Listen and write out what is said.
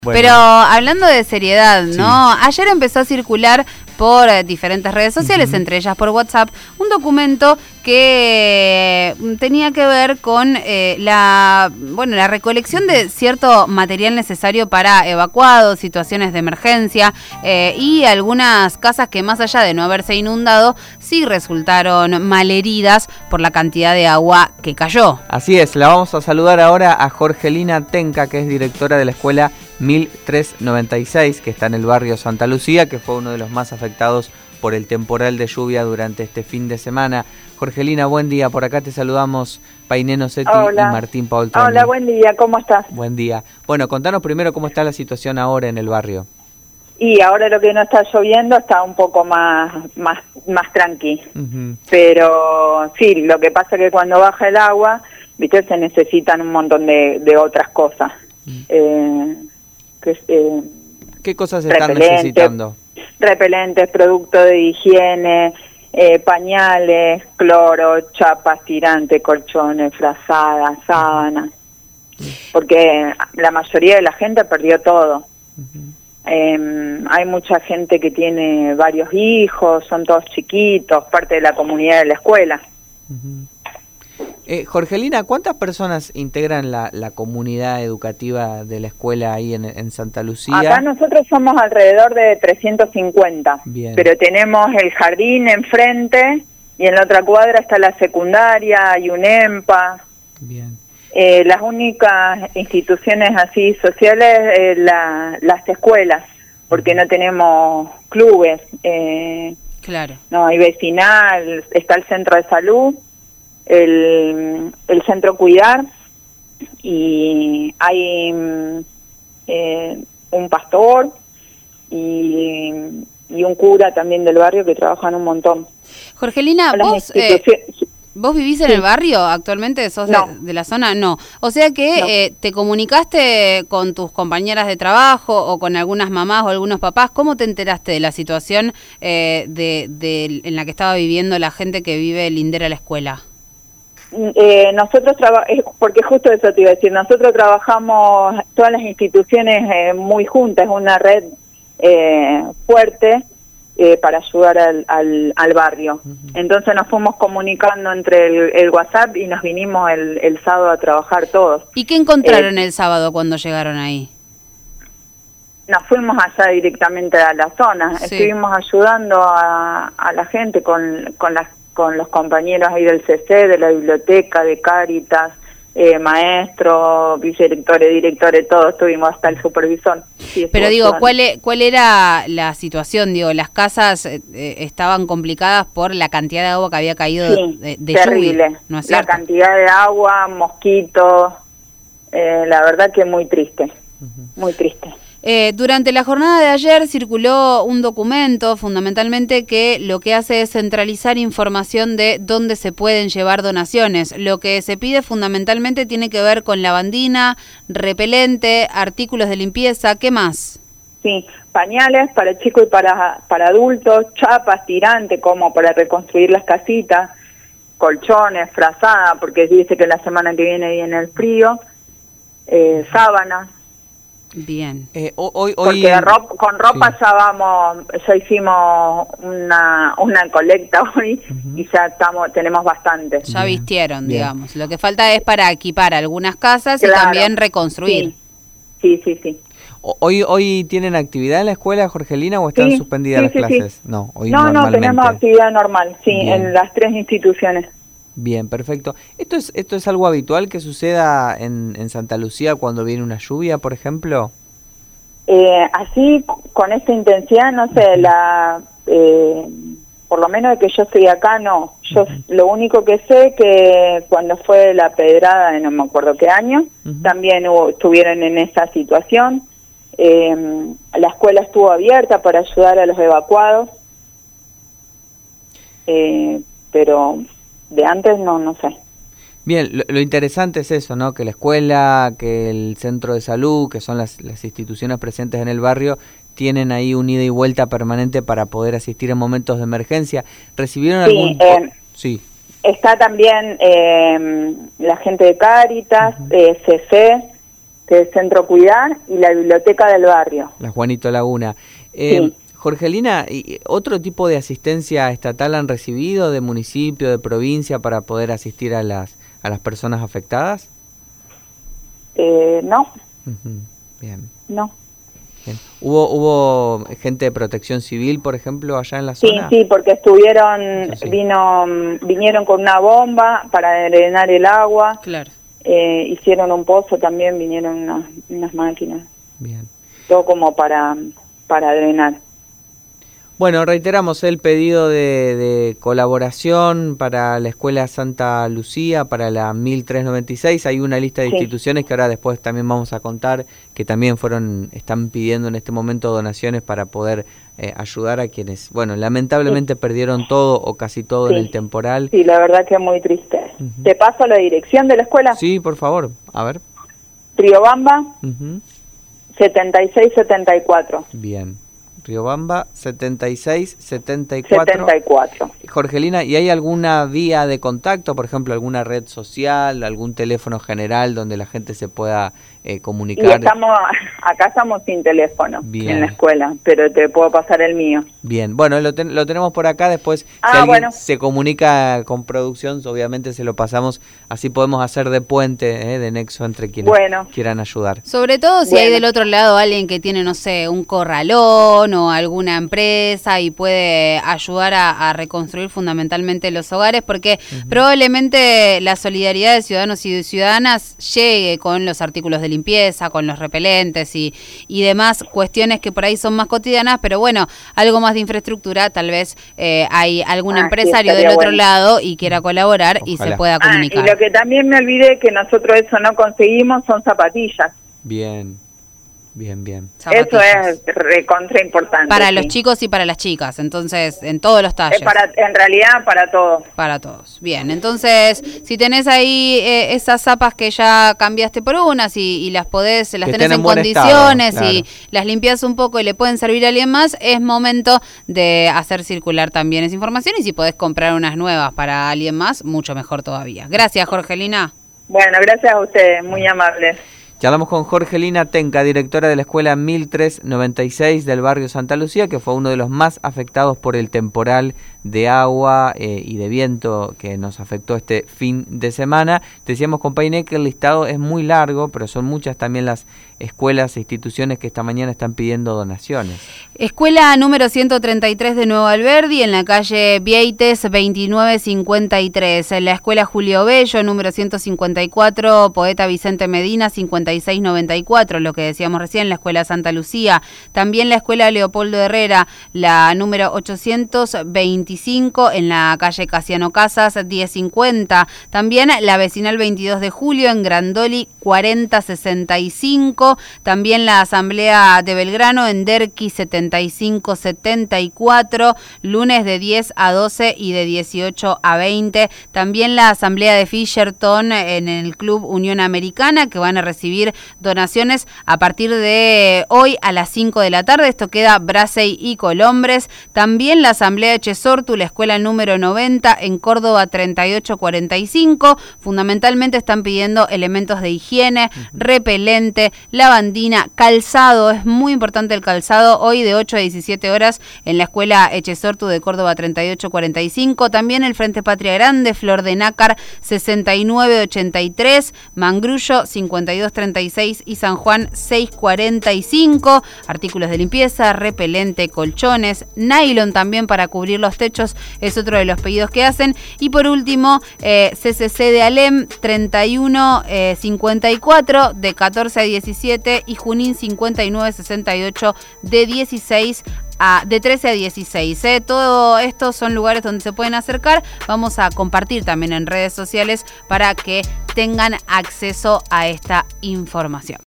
Bueno. Pero hablando de seriedad, ¿no? Sí. Ayer empezó a circular por diferentes redes sociales, entre ellas por WhatsApp, un documento que tenía que ver con la recolección de cierto material necesario para evacuados, situaciones de emergencia y algunas casas que, más allá de no haberse inundado, sí resultaron malheridas por la cantidad de agua que cayó. Así es, la vamos a saludar ahora a Jorgelina Tenca, que es directora de la escuela 1396, que está en el barrio Santa Lucía, que fue uno de los más afectados por el temporal de lluvia durante este fin de semana. Jorgelina, buen día. Por acá te saludamos Paineno Setti y Martín Paultroni. Hola, buen día. ¿Cómo estás? Buen día. Bueno, contanos primero cómo está la situación ahora en el barrio. Y ahora lo que no está lloviendo está un poco más tranqui. Pero sí, lo que pasa es que cuando baja el agua, viste, se necesitan un montón de otras cosas. ¿Qué cosas están necesitando? Repelentes, productos de higiene, pañales, cloro, chapas, tirantes, colchones, frazadas, sábanas, porque la mayoría de la gente perdió todo. Hay mucha gente que tiene varios hijos, son todos chiquitos, parte de la comunidad de la escuela. Jorgelina, ¿cuántas personas integran la comunidad educativa de la escuela ahí en Santa Lucía? Acá nosotros somos alrededor de 350. Bien. Pero tenemos el jardín enfrente y en la otra cuadra está la secundaria y un EMPA. Bien. Las únicas instituciones así sociales, las escuelas, porque no tenemos clubes. Claro. No hay vecinal, está el centro de salud, el centro Cuidar, y hay un pastor y un cura también del barrio que trabajan un montón. Jorgelina, ¿vos vivís en el barrio actualmente? ¿Sos de la zona? No. O sea que te comunicaste con tus compañeras de trabajo o con algunas mamás o algunos papás. ¿Cómo te enteraste de la situación en la que estaba viviendo la gente que vive lindera a la escuela? Nosotros porque justo eso te iba a decir, nosotros trabajamos todas las instituciones muy juntas, es una red fuerte para ayudar al barrio. Entonces nos fuimos comunicando entre el WhatsApp y nos vinimos el sábado a trabajar todos. ¿Y qué encontraron el sábado cuando llegaron ahí? Nos fuimos allá directamente a la zona, estuvimos ayudando a la gente con los compañeros ahí del CC, de la biblioteca, de Cáritas, maestros, vicedirectores, directores, todos, estuvimos hasta el supervisor. Sí, pero digo, ¿cuál era la situación? Digo, las casas estaban complicadas por la cantidad de agua que había caído de terrible. Lluvia, ¿no es cierto? La cantidad de agua, mosquitos, la verdad que muy triste, muy triste. Durante la jornada de ayer circuló un documento fundamentalmente que lo que hace es centralizar información de dónde se pueden llevar donaciones. Lo que se pide fundamentalmente tiene que ver con lavandina, repelente, artículos de limpieza. ¿Qué más? Sí, pañales para chicos y para adultos, chapas, tirantes como para reconstruir las casitas, colchones, frazada, porque dice que la semana que viene el frío, sábanas. Bien. Porque con ropa ya hicimos una colecta hoy y ya tenemos bastante. Ya vistieron, digamos. Lo que falta es para equipar algunas casas y también reconstruir. Sí. ¿Hoy tienen actividad en la escuela, Jorgelina, o están suspendidas las clases? Sí. No, hoy no, tenemos actividad normal, en las 3 instituciones. Bien, perfecto. ¿Esto es algo habitual que suceda en Santa Lucía cuando viene una lluvia, por ejemplo? Así, con esta intensidad, no sé, por lo menos de que yo estoy acá, no. Yo lo único que sé que cuando fue la pedrada, no me acuerdo qué año, también estuvieron en esa situación. La escuela estuvo abierta para ayudar a los evacuados, pero de antes no sé. Bien, lo interesante es eso, ¿no? Que la escuela, que el centro de salud, que son las instituciones presentes en el barrio, tienen ahí un ida y vuelta permanente para poder asistir en momentos de emergencia. ¿Recibieron algún...? Sí. Está también la gente de Cáritas, CC, que es Centro Cuidar, y la biblioteca del barrio. La Juanito Laguna. Sí. Jorgelina, ¿y otro tipo de asistencia estatal han recibido de municipio, de provincia, para poder asistir a las personas afectadas? No. Bien. No. Bien. ¿Hubo gente de Protección Civil, por ejemplo, allá en la zona? Sí, porque vinieron con una bomba para drenar el agua. Claro. Hicieron un pozo también, vinieron unas máquinas. Bien. Todo como para drenar. Bueno, reiteramos el pedido de colaboración para la Escuela Santa Lucía, para la 1396. Hay una lista de instituciones que ahora después también vamos a contar, que también están pidiendo en este momento donaciones para poder ayudar a quienes, bueno, lamentablemente perdieron todo o casi todo en el temporal. Sí, la verdad que es muy triste. ¿Te paso la dirección de la escuela? Sí, por favor, a ver. Riobamba, 7674. Bien. Riobamba 7674. Jorgelina, ¿y hay alguna vía de contacto, por ejemplo, alguna red social, algún teléfono general donde la gente se pueda comunicar? Y acá estamos sin teléfono en la escuela, pero te puedo pasar el mío. Bien, bueno, lo tenemos por acá, después si alguien se comunica con producción, obviamente se lo pasamos, así podemos hacer de puente, de nexo entre quienes quieran ayudar. Sobre todo si hay del otro lado alguien que tiene, no sé, un corralón o alguna empresa y puede ayudar a reconstruir fundamentalmente los hogares, porque probablemente la solidaridad de ciudadanos y de ciudadanas llegue con los artículos de limpieza, con los repelentes y demás cuestiones que por ahí son más cotidianas, pero bueno, algo más de infraestructura, tal vez hay algún empresario del otro lado y quiera colaborar. Ojalá. Y se pueda comunicar. Y lo que también me olvidé, que nosotros eso no conseguimos, son zapatillas. Bien. Eso es recontra importante. Para los chicos y para las chicas, entonces, en todos los talles. En realidad, para todos. Para todos. Bien, entonces, si tenés ahí esas zapas que ya cambiaste por unas y las tenés en condiciones estado, y las limpias un poco y le pueden servir a alguien más, es momento de hacer circular también esa información, y si podés comprar unas nuevas para alguien más, mucho mejor todavía. Gracias, Jorgelina. Bueno, gracias a ustedes, muy amables. Charlamos con Jorgelina Tenca, directora de la Escuela 1396 del barrio Santa Lucía, que fue uno de los más afectados por el temporal de agua y de viento que nos afectó este fin de semana. Decíamos con Painé que el listado es muy largo, pero son muchas también las escuelas e instituciones que esta mañana están pidiendo donaciones. Escuela número 133 de Nuevo Alberdi, en la calle Vieites 2953. La Escuela Julio Bello, número 154, Poeta Vicente Medina 5694, lo que decíamos recién, la Escuela Santa Lucía. También la Escuela Leopoldo Herrera, la número 825, en la calle Casiano Casas 1050. También la vecinal 22 de Julio, en Grandoli 4065. También la Asamblea de Belgrano, en Derqui 7574, lunes de 10 a 12 y de 18 a 20. También la Asamblea de Fisherton, en el Club Unión Americana, que van a recibir donaciones a partir de hoy a las 5 de la tarde. Esto queda Brasey y Colombres. También la Asamblea de Chesortu, la escuela número 90, en Córdoba 3845. Fundamentalmente están pidiendo elementos de higiene, repelente, lavandina, calzado. Es muy importante el calzado. Hoy de 8 a 17 horas en la escuela Echesortu de Córdoba 3845. También el Frente Patria Grande, Flor de Nácar 6983, Mangrullo 5236 y San Juan 645. Artículos de limpieza, repelente, colchones, nylon también para cubrir los techos, es otro de los pedidos que hacen. Y por último, CCC de Alem 3154 de 14 a 17 y Junín 5968 de 13 a 16. Todo esto son lugares donde se pueden acercar. Vamos a compartir también en redes sociales para que tengan acceso a esta información.